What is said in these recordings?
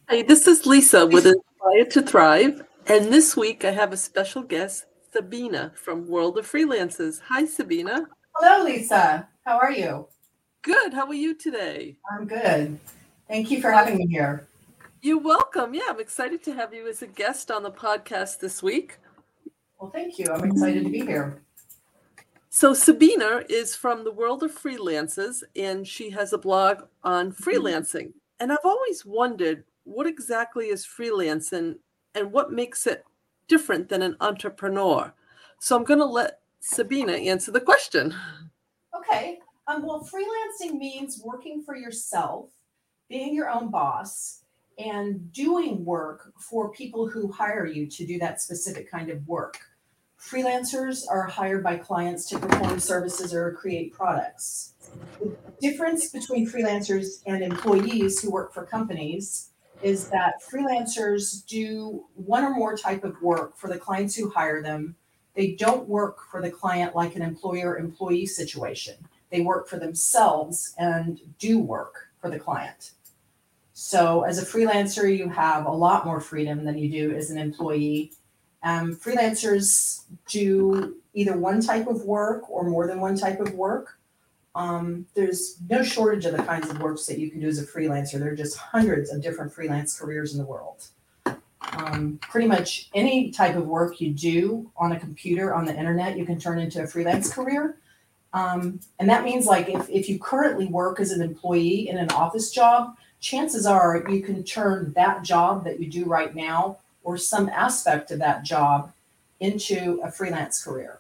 Hi, this is Lisa with Inspire to Thrive, and this week I have a special guest, Sabina from World of Freelances. Hi, Sabina. Hello, Lisa. How are you? Good. How are you today? I'm good. Thank you for Well, having me here. you're welcome. Yeah, I'm excited to have you as a guest on the podcast this week. Well, thank you. I'm excited to be here. So, Sabina is from the World of Freelances, and she has a blog on freelancing. And I've always wondered what exactly is freelancing and what makes it different than an entrepreneur. So, I'm going to let Sabina answer the question. Okay. Well, freelancing means working for yourself, being your own boss, and doing work for people who hire you to do that specific kind of work. Freelancers are hired by clients to perform services or create products. The difference between freelancers and employees who work for companies is that freelancers do one or more type of work for the clients who hire them. They don't work for the client like an employer employee situation. They work for themselves and do work for the client. So, as a freelancer, you have a lot more freedom than you do as an employee. Freelancers do either one type of work or more than one type of work. There's no shortage of the kinds of works that you can do as a freelancer. There are just hundreds of different freelance careers in the world. Pretty much any type of work you do on a computer, on the internet, you can turn into a freelance career. And that means like if you currently work as an employee in an office job, chances are you can turn that job that you do right now or some aspect of that job into a freelance career.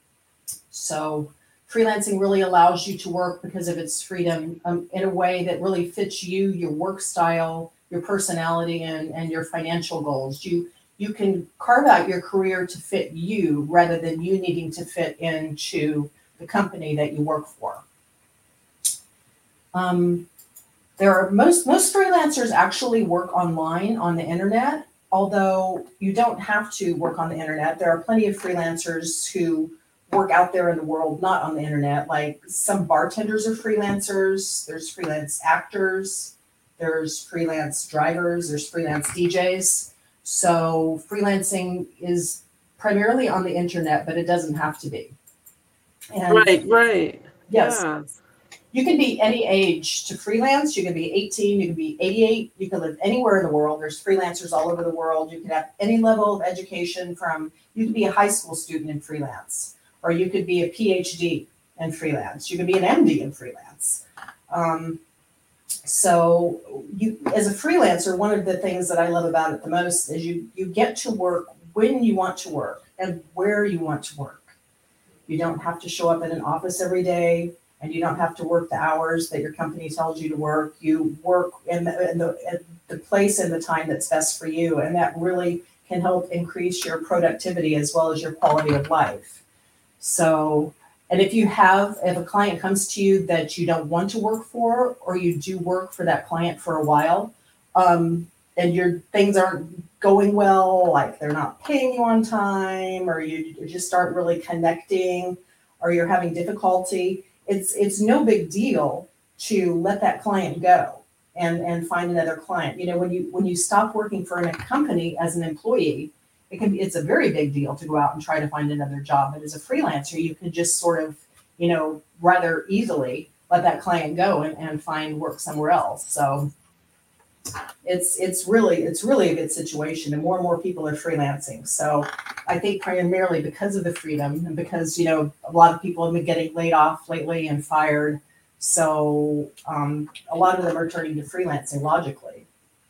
So freelancing really allows you to work because of its freedom in a way that really fits you, your work style, your personality, and your financial goals. You can carve out your career to fit you rather than you needing to fit into the company that you work for. Um, there are most freelancers actually work online on the internet, although you don't have to work on the internet. There are plenty of freelancers who work out there in the world not on the internet. Like some bartenders are freelancers, there's freelance actors, there's freelance drivers, there's freelance DJs. So freelancing is primarily on the internet, but it doesn't have to be. And Right, right. yes, Yeah. you can be any age to freelance. You can be 18, you can be 88, you can live anywhere in the world. There's freelancers all over the world. You can have any level of education from, you can be a high school student in freelance, or you could be a PhD in freelance. You could be an MD in freelance. Um, so you, as a freelancer, one of the things that I love about it the most is you get to work when you want to work and where you want to work. You don't have to show up in an office every day, and you don't have to work the hours that your company tells you to work. You work in the place and the time that's best for you, and that really can help increase your productivity as well as your quality of life. So, and if a client comes to you that you don't want to work for, or you do work for that client for a while, and your things aren't going well, like they're not paying you on time, or you just aren't really connecting, or you're having difficulty, it's no big deal to let that client go and find another client. You know, when you stop working for a company as an employee, it's a very big deal to go out and try to find another job. But as a freelancer, you can just sort of, rather easily let that client go and find work somewhere else. So it's really a good situation, and more people are freelancing. So I think primarily because of the freedom and because a lot of people have been getting laid off lately and fired. So a lot of them are turning to freelancing logically.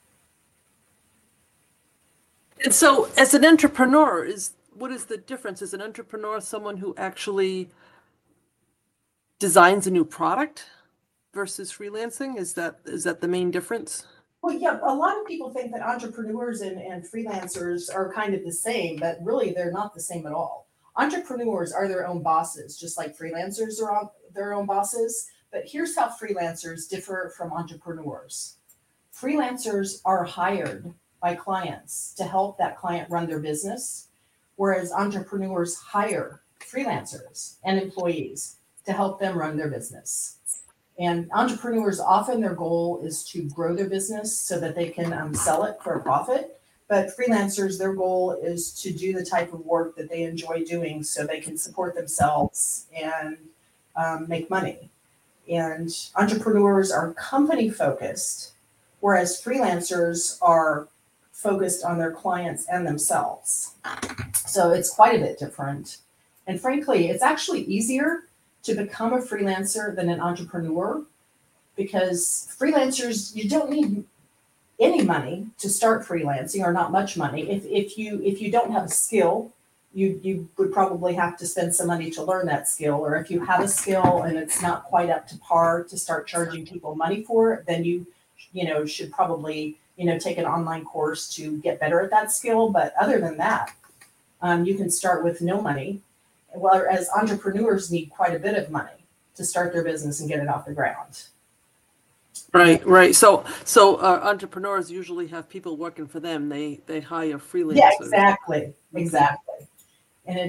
And so, as an entrepreneur, what is the difference? Is an entrepreneur someone who actually designs a new product versus freelancing? Is that the main difference? Well, yeah, a lot of people think that entrepreneurs and freelancers are kind of the same, but really they're not the same at all. Entrepreneurs are their own bosses, just like freelancers are their own bosses. But here's how freelancers differ from entrepreneurs. Freelancers are hired by clients to help that client run their business, whereas entrepreneurs hire freelancers and employees to help them run their business. And entrepreneurs, often their goal is to grow their business so that they can sell it for a profit. But freelancers, their goal is to do the type of work that they enjoy doing so they can support themselves and make money. And entrepreneurs are company focused, whereas freelancers are focused on their clients and themselves. So it's quite a bit different. And frankly, it's actually easier to become a freelancer than an entrepreneur, because freelancers, you don't need any money to start freelancing, or not much money. If you don't have a skill, you would probably have to spend some money to learn that skill. Or if you have a skill and it's not quite up to par to start charging people money for it, then you should probably take an online course to get better at that skill. But other than that, you can start with no money, whereas entrepreneurs need quite a bit of money to start their business and get it off the ground. Right. So entrepreneurs usually have people working for them. They hire freelancers. Yeah, exactly. And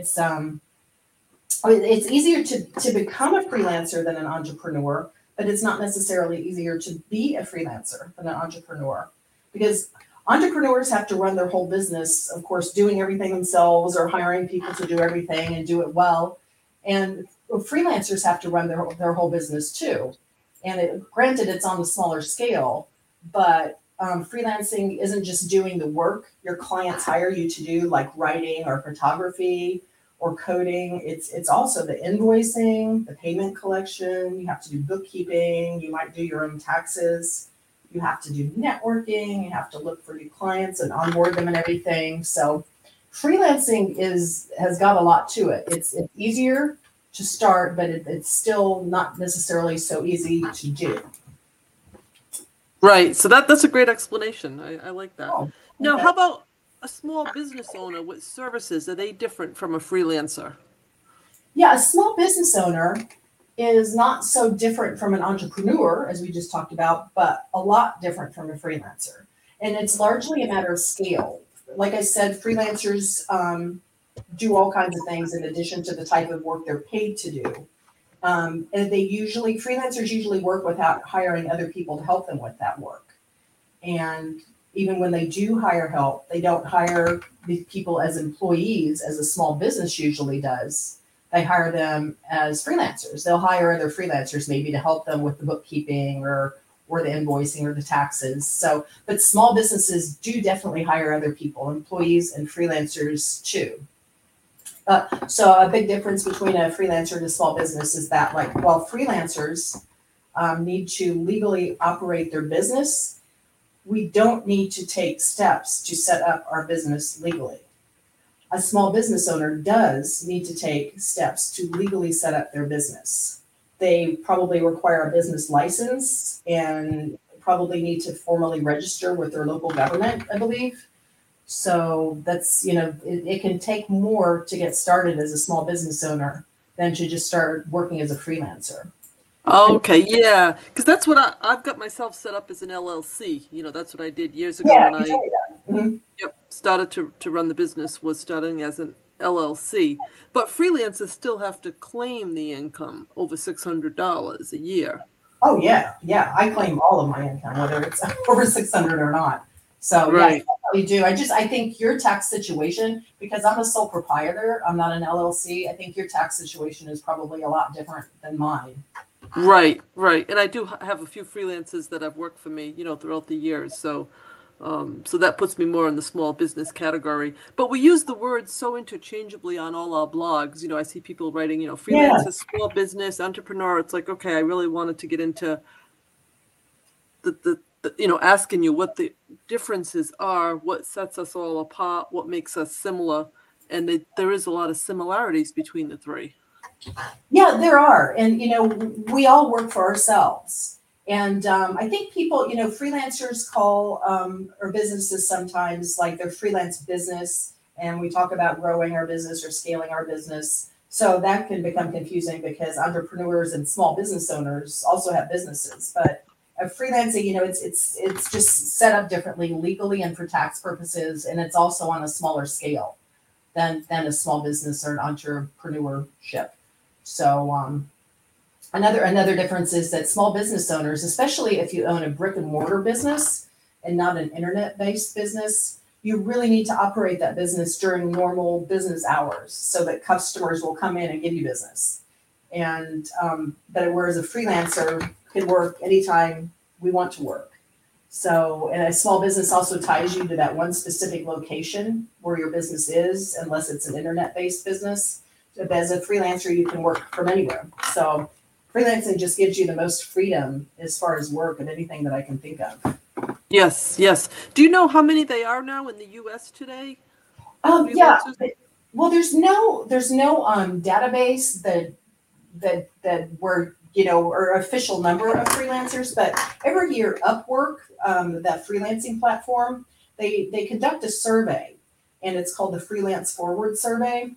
it's easier to become a freelancer than an entrepreneur, but it's not necessarily easier to be a freelancer than an entrepreneur, because entrepreneurs have to run their whole business, of course, doing everything themselves or hiring people to do everything and do it well. And freelancers have to run their whole business too. And granted, it's on a smaller scale, but freelancing isn't just doing the work your clients hire you to do, like writing or photography or coding. It's also the invoicing, the payment collection. You have to do bookkeeping. You might do your own taxes. You have to do networking. You have to look for new clients and onboard them and everything. So freelancing has got a lot to it. It's easier to start, but it's still not necessarily so easy to do. Right. So that's a great explanation. I like that. Oh, okay. Now, how about a small business owner with services? Are they different from a freelancer? Yeah, a small business owner is not so different from an entrepreneur, as we just talked about, but a lot different from a freelancer. And it's largely a matter of scale. Like I said, freelancers do all kinds of things in addition to the type of work they're paid to do. And freelancers usually work without hiring other people to help them with that work. And even when they do hire help, they don't hire these people as employees, as a small business usually does. They hire them as freelancers. They'll hire other freelancers maybe to help them with the bookkeeping or the invoicing or the taxes. So, but small businesses do definitely hire other people, employees and freelancers too. So a big difference between a freelancer and a small business is that, like, while freelancers need to legally operate their business, we don't need to take steps to set up our business legally. A small business owner does need to take steps to legally set up their business. They probably require a business license and probably need to formally register with their local government, I believe. So that's, it can take more to get started as a small business owner than to just start working as a freelancer. Okay, yeah, because that's what I've got myself set up as an LLC. That's what I did years ago when I started to run the business, was starting as an LLC. But freelancers still have to claim the income over $600 a year. Oh, yeah. I claim all of my income, whether it's over 600 or not. So right. Yeah, you do. I think your tax situation, because I'm a sole proprietor, I'm not an LLC. I think your tax situation is probably a lot different than mine. Right. And I do have a few freelancers that have worked for me, throughout the years. So that puts me more in the small business category. But we use the word so interchangeably on all our blogs. I see people writing, freelancer, small business, entrepreneur. It's like, okay, I really wanted to get into the asking you what the differences are, what sets us all apart, what makes us similar. And there is a lot of similarities between the three. Yeah, there are. And, we all work for ourselves. And I think people, freelancers call or businesses sometimes like their freelance business. And we talk about growing our business or scaling our business. So that can become confusing because entrepreneurs and small business owners also have businesses. But freelancing, it's just set up differently legally and for tax purposes. And it's also on a smaller scale than a small business or an entrepreneurship. So Another difference is that small business owners, especially if you own a brick and mortar business and not an internet based business, you really need to operate that business during normal business hours so that customers will come in and give you business. And but whereas a freelancer can work anytime we want to work. So, and a small business also ties you to that one specific location where your business is, unless it's an internet based business. But as a freelancer, you can work from anywhere. So freelancing just gives you the most freedom as far as work of anything that I can think of. Yes, yes. Do you know how many they are now in the U.S. today? Yeah. Well, there's no database that were or official number of freelancers, but every year Upwork, that freelancing platform, they conduct a survey, and it's called the Freelance Forward Survey.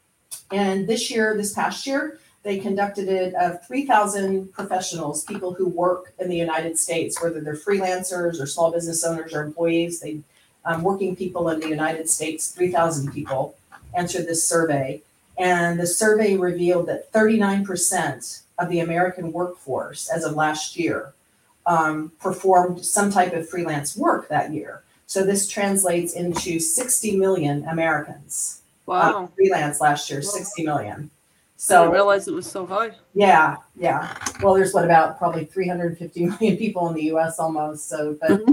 And this past year, they conducted it of 3,000 professionals, people who work in the United States, whether they're freelancers or small business owners or employees. Working people in the United States, 3,000 people answered this survey. And the survey revealed that 39% of the American workforce as of last year performed some type of freelance work that year. So this translates into 60 million Americans. Wow. Freelance last year, 60 million. So I didn't realize it was so high. Yeah. Well, there's about probably 350 million people in the US almost. So, but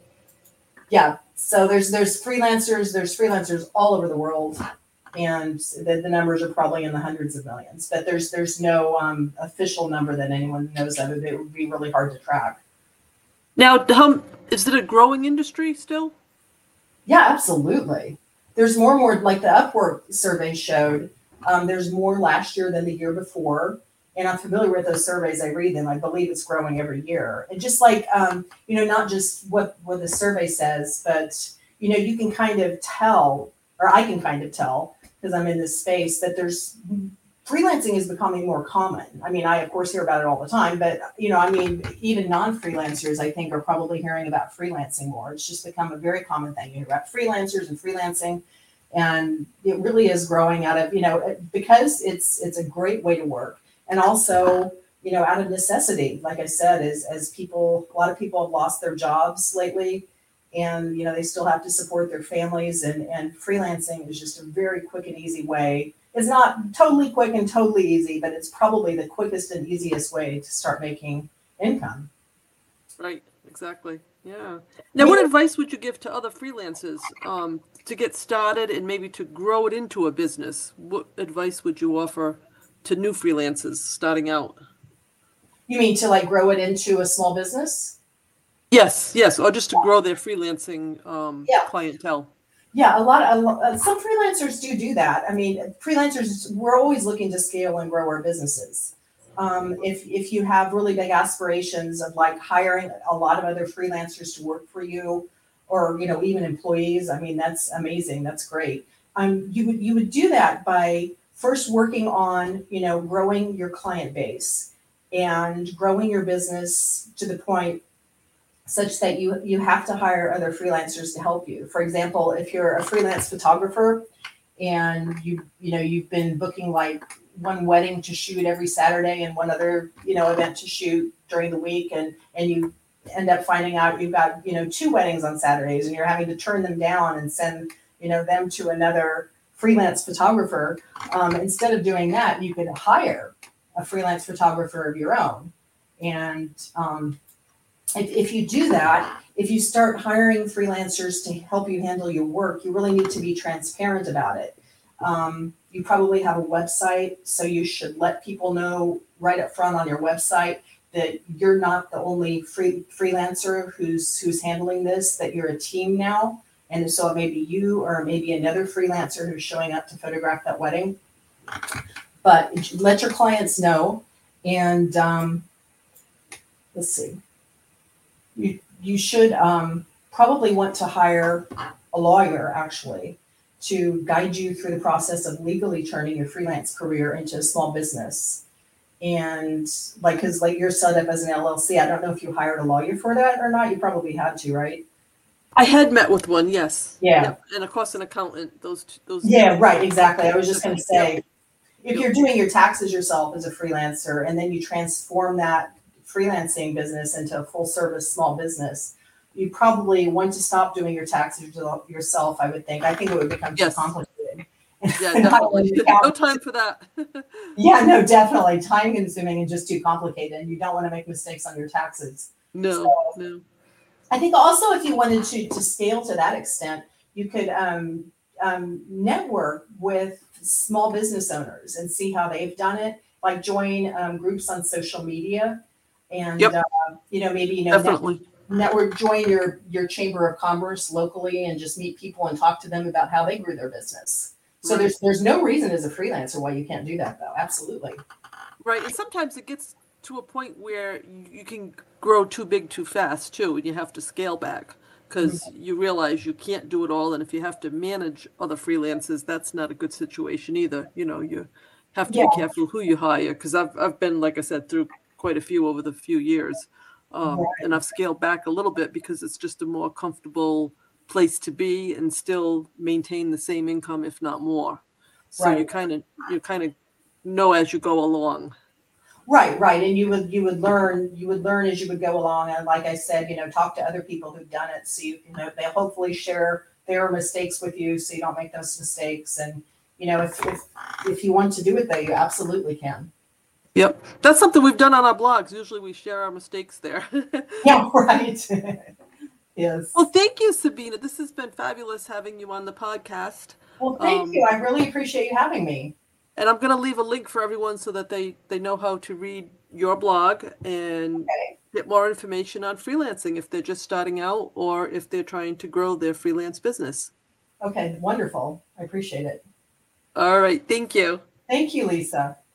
yeah. So there's freelancers all over the world, and the numbers are probably in the hundreds of millions. But there's no official number that anyone knows of. It would be really hard to track. Now, is it a growing industry still? Yeah, absolutely. There's more and more, like the Upwork survey showed. There's more last year than the year before. And I'm familiar with those surveys. I read them. I believe it's growing every year. And just like, not just what the survey says, but, you can kind of tell, or I can kind of tell, because I'm in this space, that freelancing is becoming more common. I mean, I, of course, hear about it all the time, but, even non-freelancers, I think, are probably hearing about freelancing more. It's just become a very common thing. You hear about freelancers and freelancing. And it really is growing out of, because it's a great way to work. And also, out of necessity, like I said, as a lot of people have lost their jobs lately, and, they still have to support their families, and freelancing is just a very quick and easy way. It's not totally quick and totally easy, but it's probably the quickest and easiest way to start making income. Right, exactly. Yeah. Now, what advice would you give to other freelancers to get started and maybe to grow it into a business? What advice would you offer to new freelancers starting out? You mean to grow it into a small business? Yes, or just to grow their freelancing clientele. Yeah, some freelancers do that. I mean, freelancers, we're always looking to scale and grow our businesses. If you have really big aspirations of hiring a lot of other freelancers to work for you, or even employees, I mean, that's amazing. That's great. You would do that by first working on growing your client base and growing your business to the point such that you have to hire other freelancers to help you. For example, if you're a freelance photographer and you've been booking one wedding to shoot every Saturday and one other event to shoot during the week, and you end up finding out you've got 2 weddings on Saturdays, and you're having to turn them down and send them to another freelance photographer. Instead of doing that, you could hire a freelance photographer of your own. And if you do that, if you start hiring freelancers to help you handle your work, you really need to be transparent about it. You probably have a website, so you should let people know right up front on your website that you're not the only freelancer who's handling this, that you're a team now. And so it may be you or maybe another freelancer who's showing up to photograph that wedding. But let your clients know. And let's see. You should probably want to hire a lawyer, actually, to guide you through the process of legally turning your freelance career into a small business. And because you're set up as an LLC, I don't know if you hired a lawyer for that or not. You probably had to, right? I had met with one, yes. Yeah. Yep. And of course, an accountant. Those. Yeah, right. Exactly. I was just going to say, if you're doing your taxes yourself as a freelancer and then you transform that freelancing business into a full service small business, you probably want to stop doing your taxes yourself, I would think. I think it would become too Yes. complicated. Yeah, And I definitely. would No time for that. Yeah, no, definitely. Time consuming and just too complicated. And you don't want to make mistakes on your taxes. No, So no. I think also if you wanted to scale to that extent, you could network with small business owners and see how they've done it. Like join groups on social media, and Yep. Maybe Definitely. network, join your chamber of commerce locally, and just meet people and talk to them about how they grew their business. So Right. there's no reason as a freelancer why you can't do that though. Absolutely. Right. And sometimes it gets to a point where you can grow too big too fast too, and you have to scale back because you realize you can't do it all. And if you have to manage other freelancers, that's not a good situation either. You have to Yeah. be careful who you hire, because I've been, like I said, through quite a few over the few years. And I've scaled back a little bit because it's just a more comfortable place to be and still maintain the same income, if not more. So Right. you kind of know as you go along. Right. And you would learn as you would go along. And like I said, talk to other people who've done it. So they'll hopefully share their mistakes with you so you don't make those mistakes. And, if you want to do it though, you absolutely can. Yep. That's something we've done on our blogs. Usually we share our mistakes there. Yeah, right. Yes. Well, thank you, Sabina. This has been fabulous having you on the podcast. Well, thank you. I really appreciate you having me. And I'm going to leave a link for everyone so that they know how to read your blog and get more information on freelancing if they're just starting out or if they're trying to grow their freelance business. Okay, wonderful. I appreciate it. All right. Thank you. Thank you, Lisa.